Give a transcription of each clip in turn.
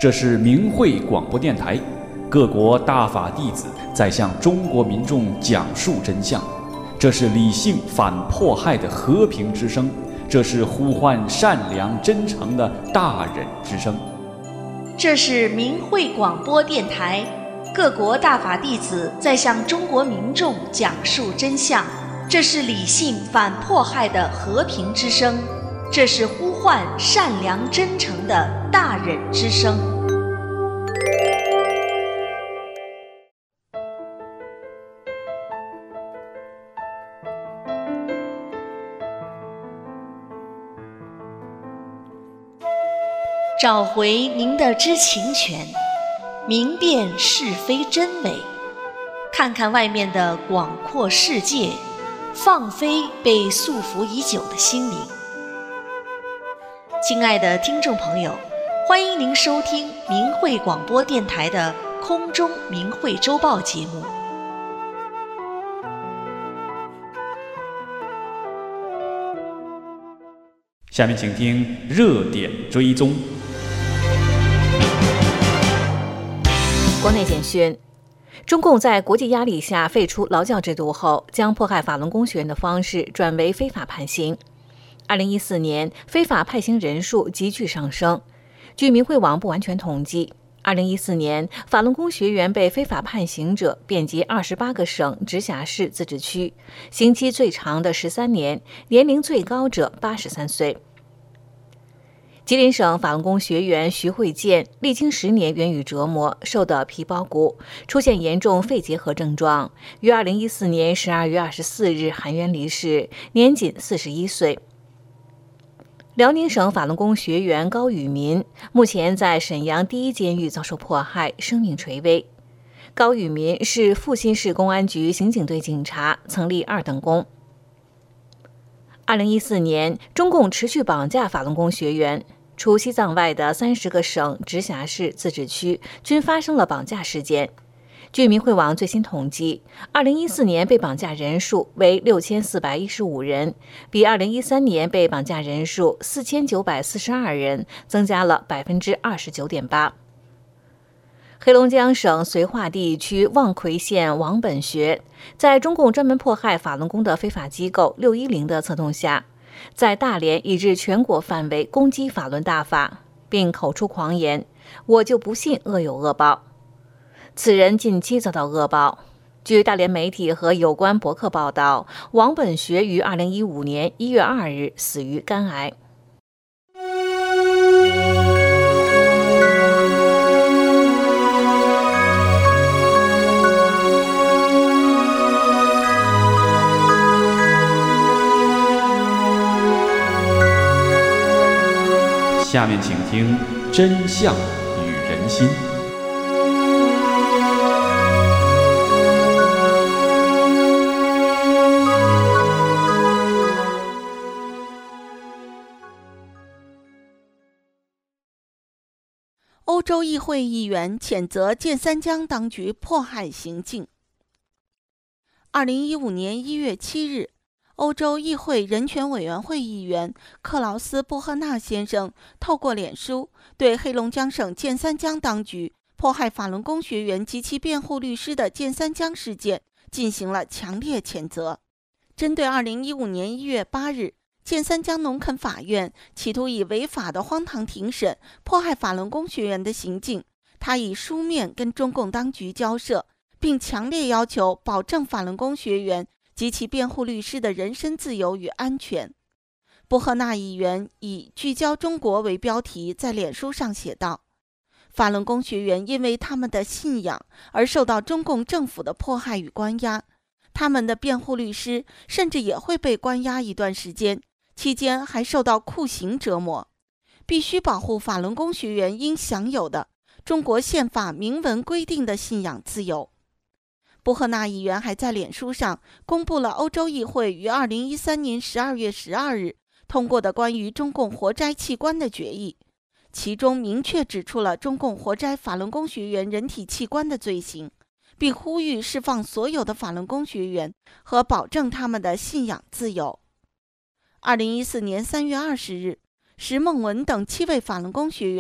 这是明慧广播电台，各国大法弟子在向中国民众讲述真相。这是理性反迫害的和平之声，这是呼唤善良真诚的大忍之声。 这是明慧广播电台，各国大法弟子在向中国民众讲述真相。这是理性反迫害的和平之声，这是呼唤善良真诚的大忍之声。找回您的知情权，明辨是非真伪，看看外面的广阔世界，放飞被束缚已久的心灵。亲爱的听众朋友，欢迎您收听明慧广播电台的空中明慧周报节目。 下面请听热点追踪。 国内简讯：中共在国际压力下废除劳教制度后，将迫害法轮功学员的方式转为非法判刑。2014年，非法判刑人数急剧上升。据明慧网不完全统计，2014年法轮功学员被非法判刑者遍及28个省、直辖市、自治区，刑期最长的13年，年龄最高者83岁。吉林省法轮功学员徐慧建历经10年冤狱折磨，瘦得皮包骨，出现严重肺结核症状，于2014年12月24日含冤离世，年仅41岁。辽宁省法轮功学员高宇民目前在沈阳第一监狱遭受迫害，生命垂危。高宇民是阜新市公安局刑警队警察，曾立2等功。2014年，中共持续绑架法轮功学员，除西藏外的30个省、直辖市、自治区均发生了绑架事件。据明慧网最新统计，2014年被绑架人数为6415人，比2013年被绑架人数4942人增加了29.8%。黑龙江省绥化地区望奎县王本学在中共专门迫害法轮功的非法机构610的策动下，在大连以至全国范围攻击法轮大法，并口出狂言：“我就不信恶有恶报。”此人近期遭到恶报。据大连媒体和有关博客报道，王本学于2015年1月2日死于肝癌。 下面请听真相与人心。 欧洲议会议员谴责建三江当局迫害行径。2015年1月7日，欧洲议会人权委员会议员克劳斯·布赫纳先生透过脸书对黑龙江省建三江当局迫害法轮功学员及其辩护律师的建三江事件进行了强烈谴责。针对2015年1月8日建三江农垦法院企图以违法的荒唐庭审迫害法轮功学员的行径，他以书面跟中共当局交涉，并强烈要求保证法轮功学员及其辩护律师的人身自由与安全。布赫纳议员以聚焦中国为标题在脸书上写道：法轮功学员因为他们的信仰而受到中共政府的迫害与关押，他们的辩护律师甚至也会被关押一段时间，期间还受到酷刑折磨。必须保护法轮功学员应享有的中国宪法明文规定的信仰自由。布赫纳议员还在脸书上公布了欧洲议会于2013年12月12日通过的关于中共活摘器官的决议，其中明确指出了中共活摘法轮功学员人体器官的罪行，并呼吁释放所有的法轮功学员和保证他们的信仰自由。2014年3月20日，石梦文等7位法轮功学员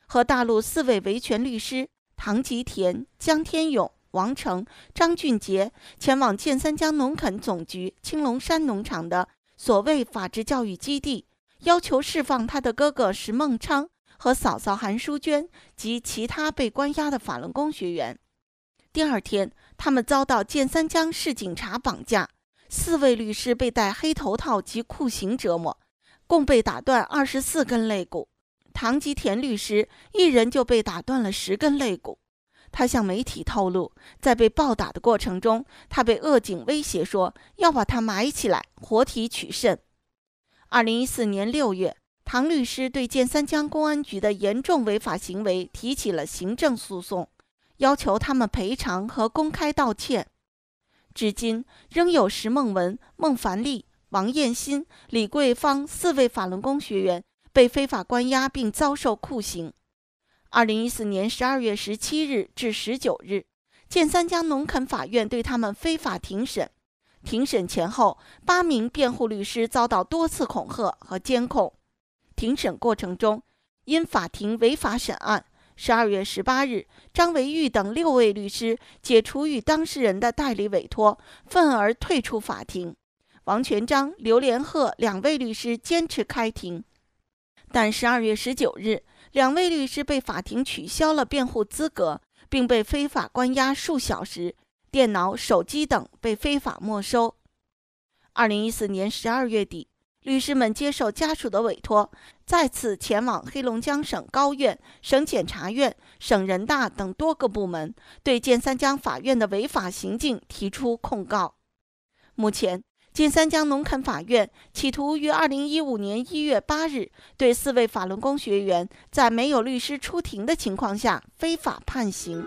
和大陆4位维权律师唐吉田、江天勇、王成、张俊杰前往建三江农垦总局青龙山农场的所谓法治教育基地，要求释放他的哥哥石孟昌和嫂嫂韩淑娟及其他被关押的法轮功学员。第二天，他们遭到建三江市警察绑架，4位律师被戴黑头套及酷刑折磨，共被打断24根肋骨。唐吉田律师一人就被打断了10根肋骨。他向媒体透露，在被暴打的过程中，他被恶警威胁说要把他埋起来，活体取肾。2014年6月，唐律师对建三江公安局的严重违法行为提起了行政诉讼，要求他们赔偿和公开道歉。至今仍有石孟文、孟凡利、王艳新、李桂芳4位法轮功学员被非法关押并遭受酷刑。2014年12月17日至19日，建三江农垦法院对他们非法庭审。庭审前后，8名辩护律师遭到多次恐吓和监控。庭审过程中，因法庭违法审案，12月18日，张维玉等6位律师解除与当事人的代理委托，愤而退出法庭。王全璋、刘连鹤2位律师坚持开庭，但12月19日，2位律师被法庭取消了辩护资格，并被非法关押数小时，电脑、手机等被非法没收。2014年12月底，律师们接受家属的委托，再次前往黑龙江省高院、省检察院、省人大等多个部门，对建三江法院的违法行径提出控告。目前，建三江农垦法院企图于2015年1月8日对4位法轮功学员在没有律师出庭的情况下非法判刑。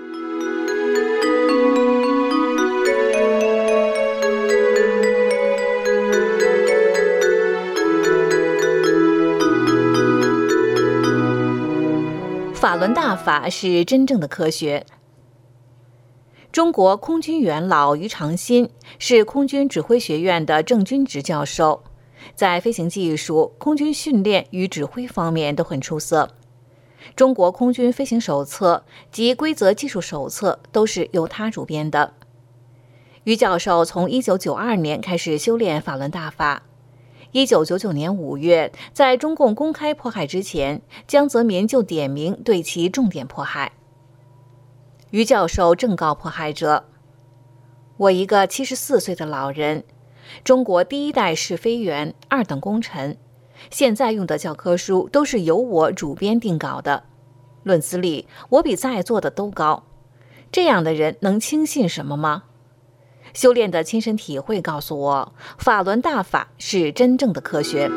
法轮大法是真正的科学。中国空军元老于长新是空军指挥学院的正军职教授，在飞行技术、空军训练与指挥方面都很出色。中国空军飞行手册及规则技术手册都是由他主编的。于教授从1992年开始修炼法轮大法。1999年5月，在中共公开迫害之前，江泽民就点名对其重点迫害。于教授正告迫害者：“我一个74岁的老人，中国第1代试飞员，2等功臣，现在用的教科书都是由我主编定稿的，论资历，我比在座的都高。这样的人能轻信什么吗？修炼的亲身体会告诉我，法轮大法是真正的科学。”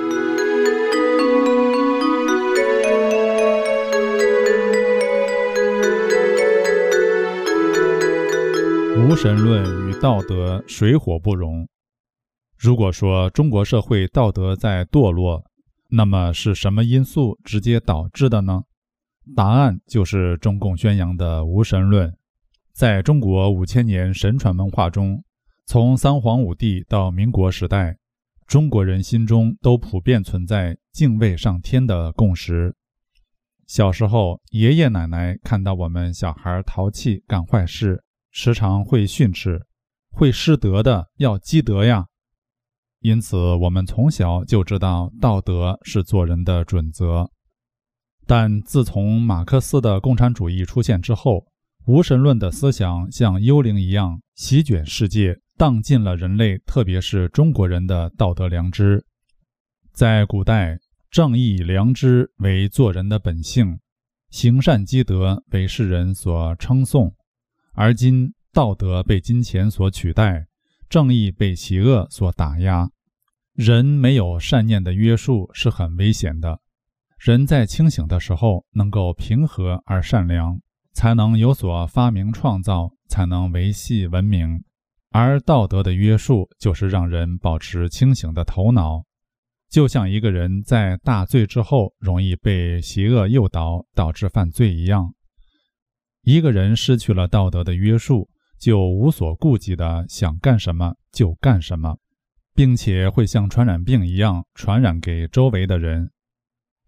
无神论与道德水火不容。如果说中国社会道德在堕落，那么是什么因素直接导致的呢？答案就是中共宣扬的无神论。在中国5000年神传文化中，从三皇五帝到民国时代，中国人心中都普遍存在敬畏上天的共识。小时候，爷爷奶奶看到我们小孩淘气干坏事，时常会训斥，会失德的要积德呀。因此，我们从小就知道道德是做人的准则。但自从马克思的共产主义出现之后，无神论的思想像幽灵一样席卷世界，荡尽了人类，特别是中国人的道德良知。在古代，正义良知为做人的本性，行善积德为世人所称颂。而今道德被金钱所取代，正义被邪恶所打压，人没有善念的约束是很危险的。人在清醒的时候能够平和而善良，才能有所发明创造，才能维系文明。而道德的约束就是让人保持清醒的头脑，就像一个人在大醉之后容易被邪恶诱导，导致犯罪一样。一个人失去了道德的约束，就无所顾忌的想干什么就干什么，并且会像传染病一样传染给周围的人。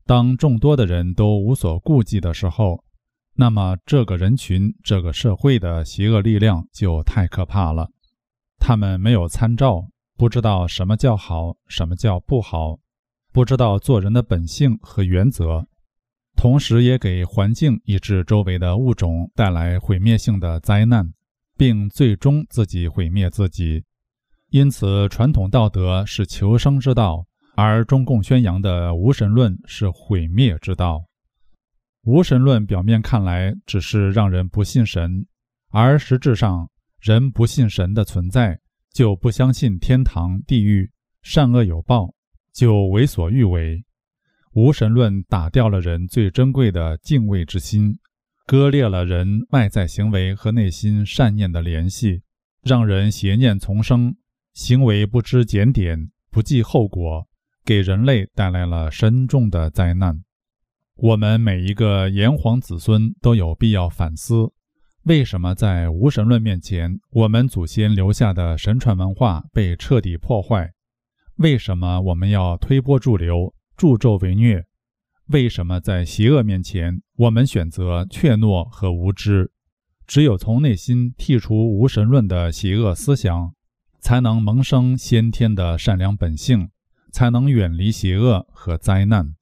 当众多的人都无所顾忌的时候，那么这个人群、这个社会的邪恶力量就太可怕了。他们没有参照，不知道什么叫好，什么叫不好，不知道做人的本性和原则，同时也给环境以至周围的物种带来毁灭性的灾难，并最终自己毁灭自己。因此，传统道德是求生之道，而中共宣扬的无神论是毁灭之道。无神论表面看来只是让人不信神，而实质上，人不信神的存在，就不相信天堂、地狱、善恶有报，就为所欲为。无神论打掉了人最珍贵的敬畏之心，割裂了人外在行为和内心善念的联系，让人邪念丛生，行为不知检点，不计后果，给人类带来了深重的灾难。我们每一个炎黄子孙都有必要反思，为什么在无神论面前，我们祖先留下的神传文化被彻底破坏？为什么我们要推波助流，助纣为虐？为什么在邪恶面前，我们选择怯懦和无知？只有从内心剔除无神论的邪恶思想，才能萌生先天的善良本性，才能远离邪恶和灾难。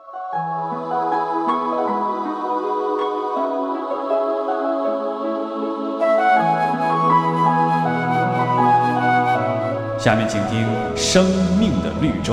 下面请听《生命的绿洲》。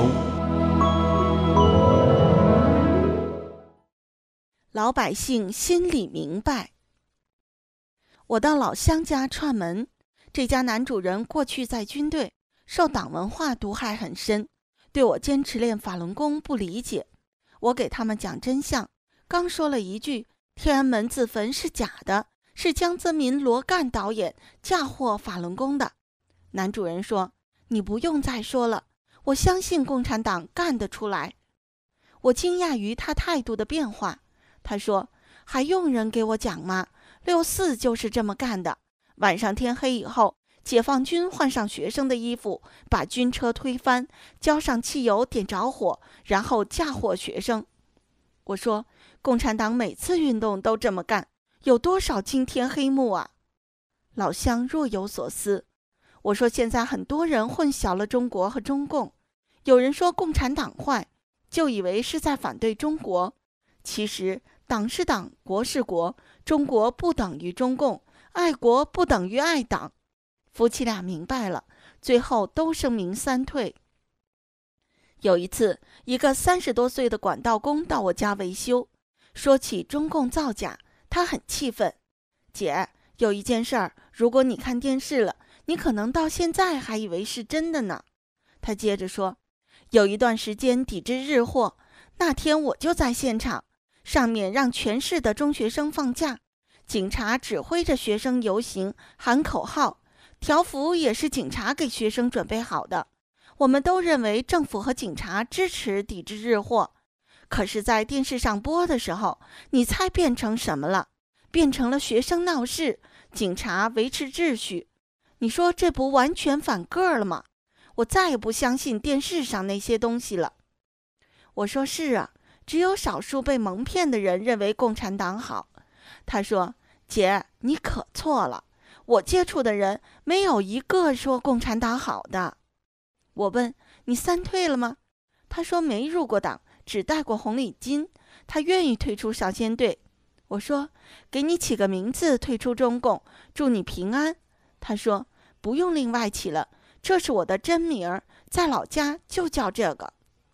老百姓心里明白。我到老乡家串门，这家男主人过去在军队，受党文化毒害很深，对我坚持练法轮功不理解。我给他们讲真相，刚说了一句天安门自焚是假的，是江泽民、罗干导演嫁祸法轮功的。男主人说，你不用再说了，我相信共产党干得出来。我惊讶于他态度的变化，他说，还用人给我讲吗？64就是这么干的，晚上天黑以后，解放军换上学生的衣服，把军车推翻，浇上汽油点着火，然后嫁祸学生。我说，共产党每次运动都这么干，有多少惊天黑幕啊？老乡若有所思。我说，现在很多人混淆了中国和中共，有人说共产党坏，就以为是在反对中国。其实党是党，国是国，中国不等于中共，爱国不等于爱党。夫妻俩明白了，最后都声明三退。有一次，一个30多岁的管道工到我家维修，说起中共造假，他很气愤。姐，有一件事儿，如果你看电视了，你可能到现在还以为是真的呢。他接着说，有一段时间抵制日货，那天我就在现场，上面让全市的中学生放假，警察指挥着学生游行，喊口号，条幅也是警察给学生准备好的。我们都认为政府和警察支持抵制日货，可是在电视上播的时候，你猜变成什么了？变成了学生闹事，警察维持秩序。你说这不完全反个了吗？我再也不相信电视上那些东西了。我说是啊，只有少数被蒙骗的人认为共产党好。他说，姐，你可错了，我接触的人没有一个说共产党好的。我问，你三退了吗？他说没入过党，只带过红领巾，他愿意退出少先队。我说，给你起个名字，退出中共，祝你平安。他说，不用另外起了，这是我的真名儿，在老家就叫这个。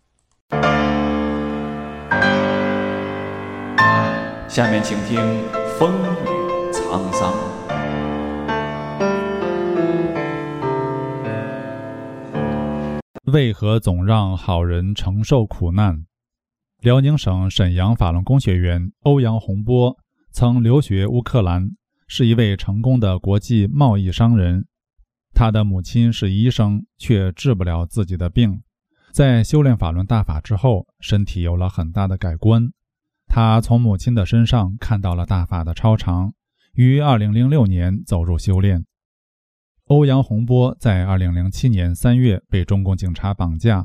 下面请听《风雨沧桑》。 为何总让好人承受苦难？辽宁省沈阳法轮功学员欧阳洪波曾留学乌克兰，是一位成功的国际贸易商人。他的母亲是医生，却治不了自己的病。在修炼法轮大法之后，身体有了很大的改观。他从母亲的身上看到了大法的超常，于2006年走入修炼。欧阳洪波在2007年3月被中共警察绑架，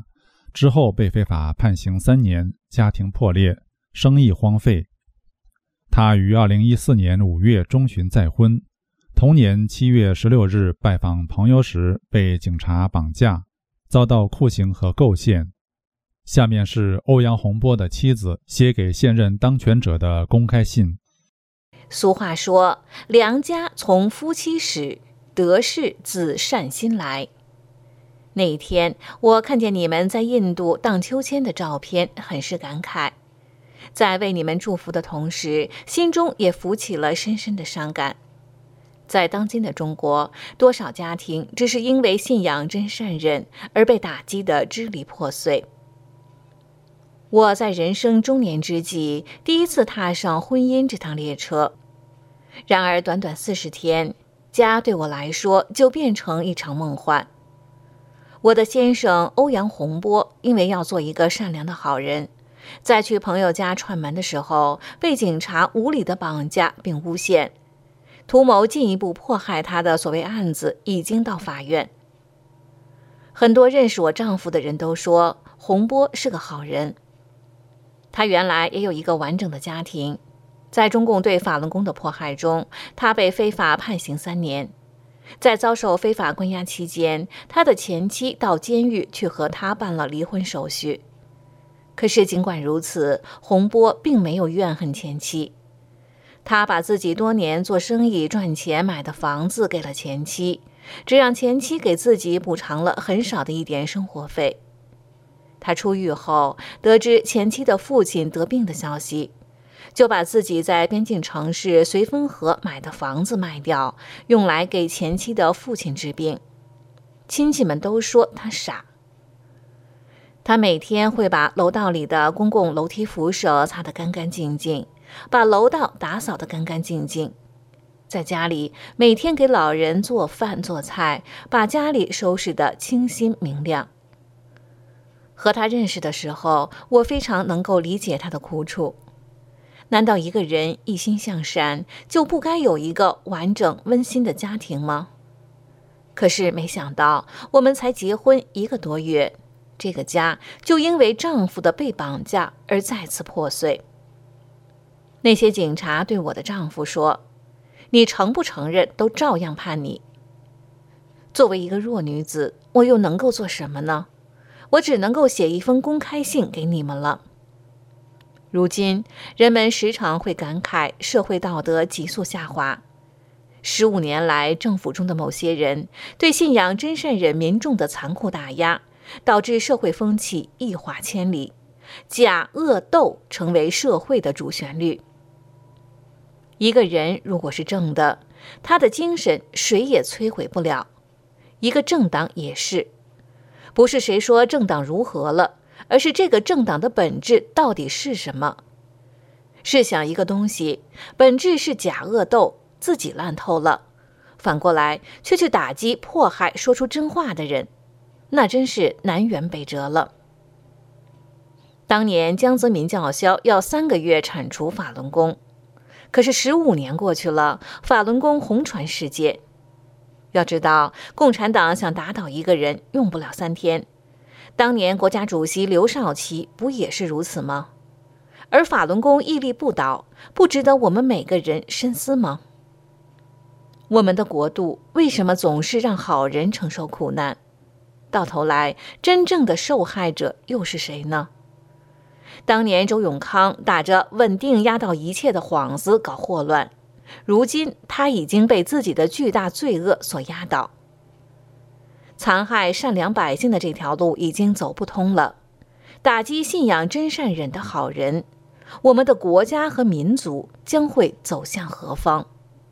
之后被非法判刑3年，家庭破裂，生意荒废。他于2014年5月中旬再婚，同年7月16日拜访朋友时被警察绑架，遭到酷刑和构陷。下面是欧阳洪波的妻子写给现任当权者的公开信。 俗话说，良家从夫妻始，得势自善心来。那一天，我看见你们在印度荡秋千的照片，很是感慨。在为你们祝福的同时，心中也浮起了深深的伤感。在当今的中国，多少家庭只是因为信仰真善忍而被打击得支离破碎。我在人生中年之际，第一次踏上婚姻这趟列车。然而短短40天，家对我来说就变成一场梦幻。我的先生欧阳洪波因为要做一个善良的好人，在去朋友家串门的时候，被警察无理的绑架并诬陷，图谋进一步迫害他的所谓案子已经到法院。很多认识我丈夫的人都说，洪波是个好人。他原来也有一个完整的家庭，在中共对法轮功的迫害中，他被非法判刑3年。在遭受非法关押期间，他的前妻到监狱去和他办了离婚手续。可是尽管如此，洪波并没有怨恨前妻。他把自己多年做生意赚钱买的房子给了前妻，只让前妻给自己补偿了很少的一点生活费。他出狱后，得知前妻的父亲得病的消息，就把自己在边境城市绥芬河买的房子卖掉，用来给前妻的父亲治病。亲戚们都说他傻。他每天会把楼道里的公共楼梯扶手擦得干干净净，把楼道打扫得干干净净。在家里每天给老人做饭做菜，把家里收拾得清新明亮。和他认识的时候，我非常能够理解他的苦楚。难道一个人一心向善，就不该有一个完整温馨的家庭吗？可是没想到，我们才结婚1个多月，这个家就因为丈夫的被绑架而再次破碎。那些警察对我的丈夫说，你承不承认都照样判你。作为一个弱女子，我又能够做什么呢？我只能够写一封公开信给你们了。如今，人们时常会感慨社会道德急速下滑。15年来，政府中的某些人对信仰真善忍民众的残酷打压，导致社会风气异化千里，假恶斗成为社会的主旋律。一个人如果是正的，他的精神谁也摧毁不了，一个政党也是。不是谁说政党如何了，而是这个政党的本质到底是什么？试想一个东西，本质是假恶斗，自己烂透了，反过来却去打击迫害说出真话的人，那真是南辕北辙了。当年江泽民叫嚣要3个月铲除法轮功，可是15年过去了，法轮功红传世界。要知道，共产党想打倒一个人用不了3天，当年国家主席刘少奇不也是如此吗？而法轮功屹立不倒，不值得我们每个人深思吗？我们的国度为什么总是让好人承受苦难？到头来，真正的受害者又是谁呢？当年周永康打着稳定压倒一切的幌子搞祸乱，如今他已经被自己的巨大罪恶所压倒。残害善良百姓的这条路已经走不通了，打击信仰真善忍的好人，我们的国家和民族将会走向何方？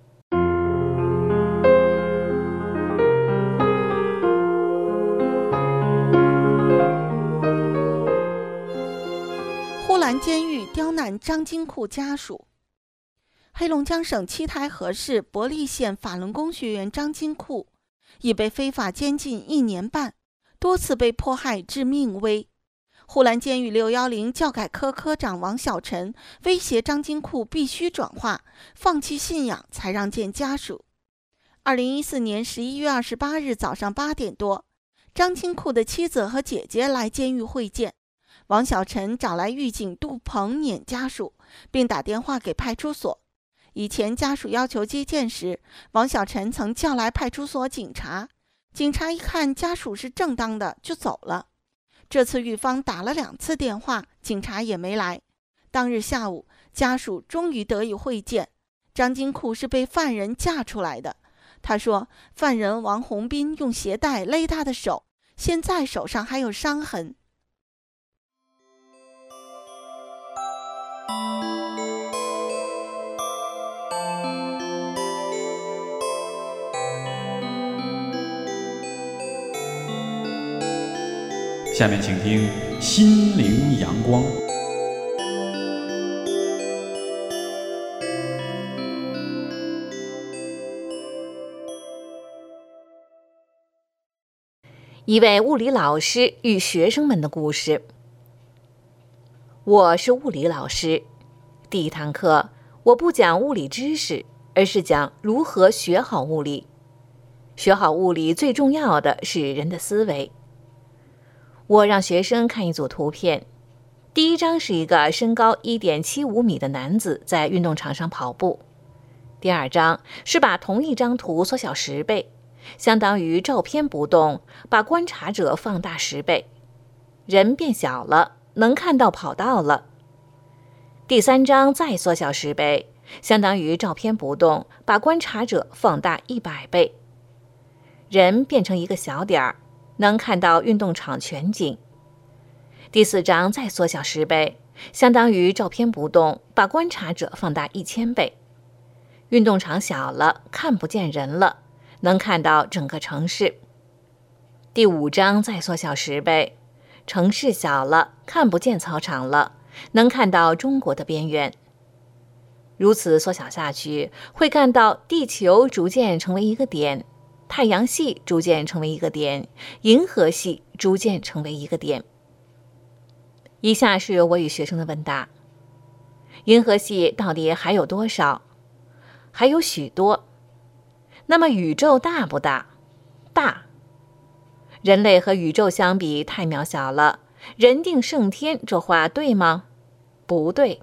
呼兰监狱刁难张金库家属。黑龙江省七台河市博利县法轮功学员张金库已被非法监禁1年半，多次被迫害致命危。呼兰监狱610教改科科长王小晨威胁张金库必须转化，放弃信仰才让见家属。2014年11月28日早上8点多， 张金库的妻子和姐姐来监狱会见。王小晨找来狱警杜鹏撵家属，并打电话给派出所。以前家属要求接见时，王小晨曾叫来派出所警察，警察一看家属是正当的就走了。这次狱方打了2次电话，警察也没来。当日下午，家属终于得以会见。张金库是被犯人架出来的。他说，犯人王洪斌用鞋带勒他的手，现在手上还有伤痕。 下面请听《心灵阳光》。 一位物理老师与学生们的故事。我是物理老师，第一堂课我不讲物理知识，而是讲如何学好物理。学好物理最重要的是人的思维。我让学生看一组图片，第一张是一个身高 1.75 米的男子在运动场上跑步，第二张是把同一张图缩小10倍，相当于照片不动，把观察者放大10倍，人变小了，能看到跑道了。第三张再缩小10倍，相当于照片不动，把观察者放大100倍，人变成一个小点儿，能看到运动场全景。第四张再缩小10倍，相当于照片不动，把观察者放大1000倍。运动场小了，看不见人了，能看到整个城市。第五张再缩小10倍，城市小了，看不见操场了，能看到中国的边缘。如此缩小下去，会看到地球逐渐成为一个点，太阳系逐渐成为一个点，银河系逐渐成为一个点。以下是我与学生的问答：银河系到底还有多少？还有许多。那么宇宙大不大？大。人类和宇宙相比太渺小了，人定胜天这话对吗？不对。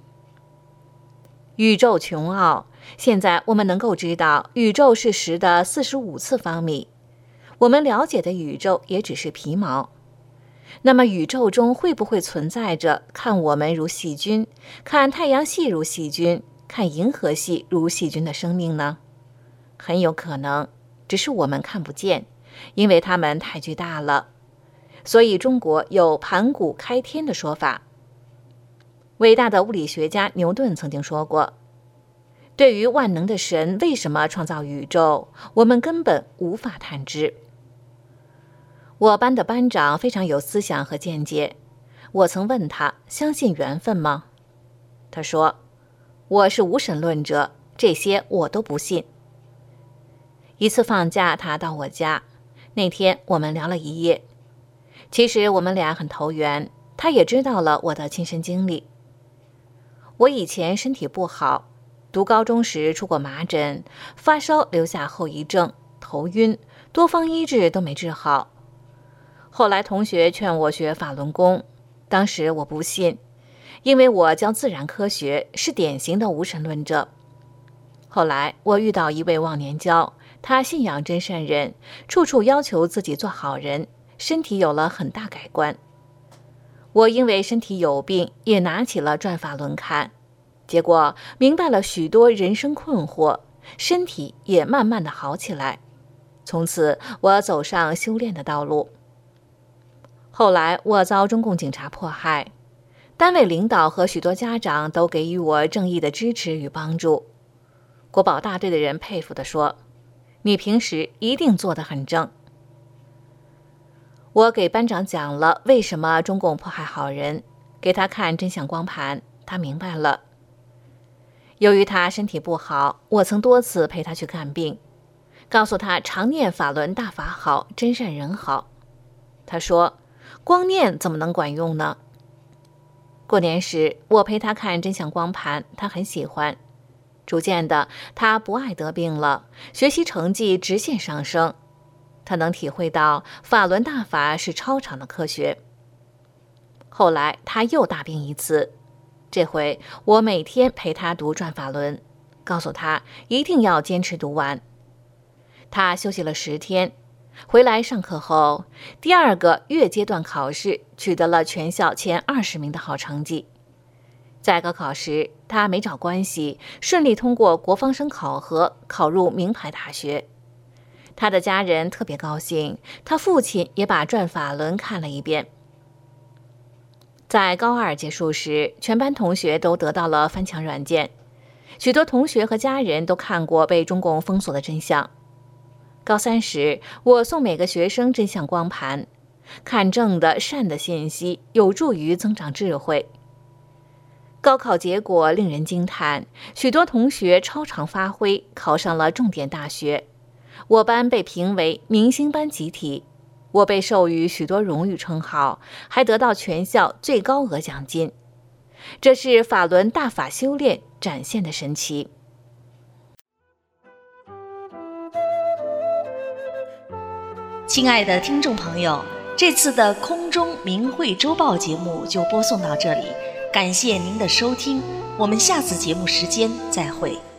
宇宙穷奥，现在我们能够知道宇宙是10的45次方米，我们了解的宇宙也只是皮毛。那么宇宙中会不会存在着看我们如细菌，看太阳系如细菌，看银河系如细菌的生命呢？很有可能，只是我们看不见，因为它们太巨大了。所以中国有盘古开天的说法。伟大的物理学家牛顿曾经说过，对于万能的神为什么创造宇宙，我们根本无法探知。我班的班长非常有思想和见解，我曾问他相信缘分吗？他说，我是无神论者，这些我都不信。一次放假，他到我家，那天我们聊了一夜。其实我们俩很投缘，他也知道了我的亲身经历。我以前身体不好，读高中时出过麻疹，发烧留下后遗症，头晕，多方医治都没治好。后来同学劝我学法轮功，当时我不信，因为我教自然科学，是典型的无神论者。后来我遇到一位忘年交，他信仰真善忍，处处要求自己做好人，身体有了很大改观。我因为身体有病，也拿起了转法轮看，结果明白了许多人生困惑，身体也慢慢的好起来。从此我走上修炼的道路。后来我遭中共警察迫害，单位领导和许多家长都给予我正义的支持与帮助。国保大队的人佩服地说，你平时一定做得很正。我给班长讲了为什么中共迫害好人，给他看真相光盘，他明白了。由于他身体不好，我曾多次陪他去看病，告诉他常念法轮大法好，真善人好。他说，光念怎么能管用呢？过年时我陪他看真相光盘，他很喜欢。逐渐的，他不爱得病了，学习成绩直线上升。 他能体会到法轮大法是超常的科学。后来他又大病一次，这回我每天陪他读转法轮，告诉他一定要坚持读完。他休息了10天，回来上课后，第2个月阶段考试取得了全校前20名的好成绩。在高考时，他没找关系，顺利通过国防生考核，考入名牌大学。他的家人特别高兴，他父亲也把转法轮看了一遍。在高2结束时，全班同学都得到了翻墙软件，许多同学和家人都看过被中共封锁的真相。高3时，我送每个学生真相光盘，看正的善的信息，有助于增长智慧。高考结果令人惊叹，许多同学超常发挥，考上了重点大学。我班被评为明星班集体，我被授予许多荣誉称号，还得到全校最高额奖金。这是法轮大法修炼展现的神奇。 亲爱的听众朋友，这次的空中明慧周报节目就播送到这里，感谢您的收听，我们下次节目时间再会。